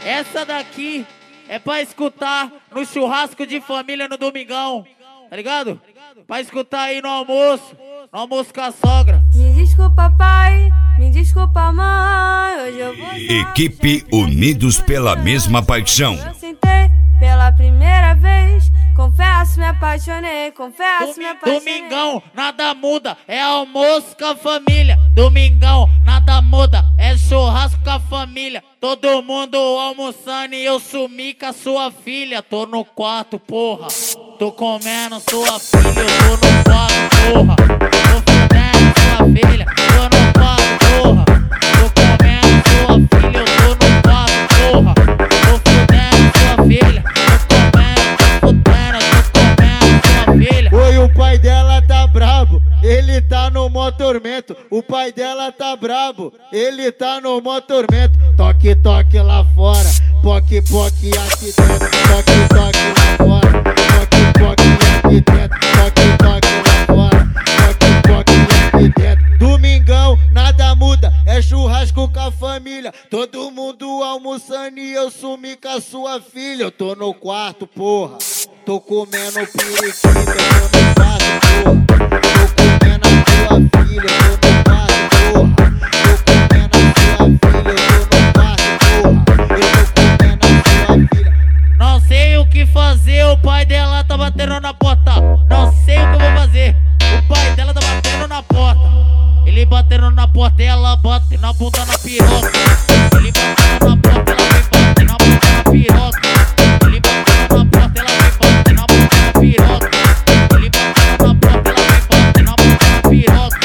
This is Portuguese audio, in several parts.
Essa daqui é pra escutar no churrasco de família no domingão, tá ligado? Pra escutar aí no almoço com a sogra. Me desculpa, pai, me desculpa, mãe, hoje eu vou... Equipe Unidos pela mesma paixão. Eu sentei pela primeira vez, confesso, me apaixonei, confesso, me apaixonei. Domingão, nada muda, é almoço com a família. Domingão, nada muda, é churrasco com a família. Todo mundo almoçando e eu sumi com a sua filha. Tô no quarto, porra, tô comendo sua filha. Eu tô no quarto, porra, tô fudendo sua filha. Tô no quarto, porra, tô comendo sua filha. Eu tô no quarto, porra, tô fudendo sua filha. Tô comendo sua filha. Oi, o pai dela tá brabo, ele tá no mó tormento. O pai dela tá brabo, ele tá no mó tormento. Toque, toque lá fora, poque, poque aqui dentro. Toque, toque lá fora, poque, poque aqui dentro. Toque, toque lá fora, poque, poque aqui dentro. Domingão, nada muda, é churrasco com a família. Todo mundo almoçando e eu sumi com a sua filha. Eu tô no quarto, porra, tô comendo periquita. Eu tô no quarto, porra, tô comendo a sua filha. Eu tô no quarto, porra, tô comendo a sua filha. Eu tô no quarto, porra, eu tô comendo a sua filha. Não sei o que fazer, o pai dela tá batendo na porta. Não sei o que eu vou fazer, o pai dela tá batendo na porta. Ele batendo na porta, ela bate na bunda na piroca. Ele batendo na porta, ela vem bater na bunda na piroca. Ele batendo na porta, ela vem bater na bunda na piroca. Ele batendo na porta, ela vem bater na bunda na piroca.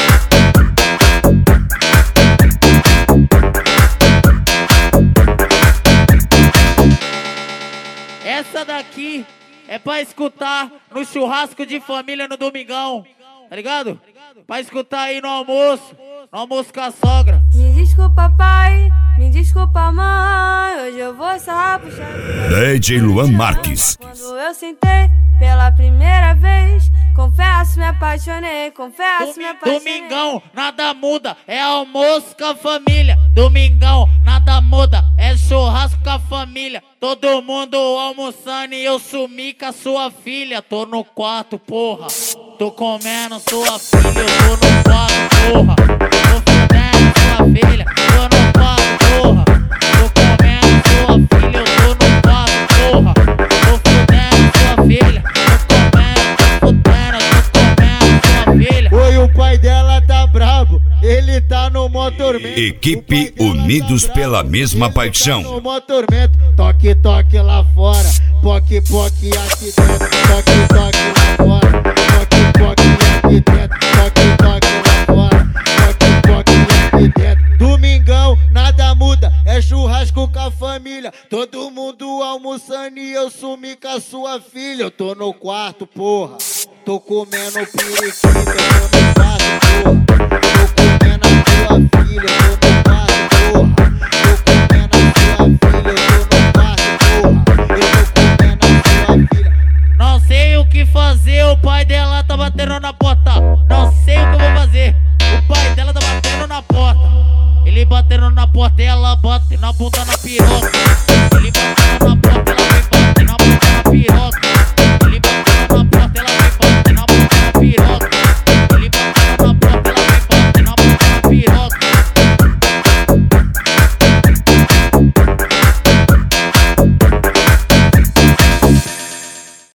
Essa daqui é pra escutar no churrasco de família no domingão, tá ligado? Pra escutar aí no almoço com a sogra. Me desculpa, pai, me desculpa, mãe, hoje eu vou sarrar puxar. DJ Luan Marques. Quando eu sentei pela primeira vez, confesso, me apaixonei, confesso, me apaixonei. Domingão, nada muda, é almoço com a família. Domingão, nada muda, é churrasco com a família. Todo mundo almoçando e eu sumi com a sua filha. Tô no quarto, porra, tô comendo sua filha. Eu tô no quarto, porra, tô fudendo sua filha. Tô no quarto, porra, tô comendo sua filha. Eu tô no quarto, porra, tô fudendo sua filha. Tô comendo sua filha. Oi, o pai dela tá brabo, ele tá no mó tormento. Equipe Unidos pela mesma paixão. No mó tormento. Toque, toque lá fora, poque, poque aqui dentro. Toque, toque lá fora, poque, poque aqui dentro. Toque, toque lá fora, poque, poque aqui dentro. Domingão, nada muda, é churrasco com a família. Todo mundo almoçando e eu sumi com a sua filha. Eu tô no quarto, porra, tô comendo periquita. Eu tô no quarto, porra, tô comendo a sua filha. Eu tô no quarto, porra, tô comendo a sua filha. Eu tô no quarto, porra, eu tô comendo a sua filha. Não sei o que fazer, o pai dela tá batendo na porta. Não sei o que eu vou fazer, o pai dela tá batendo na porta. Ele batendo na porta, ela bate na bunda na piroca.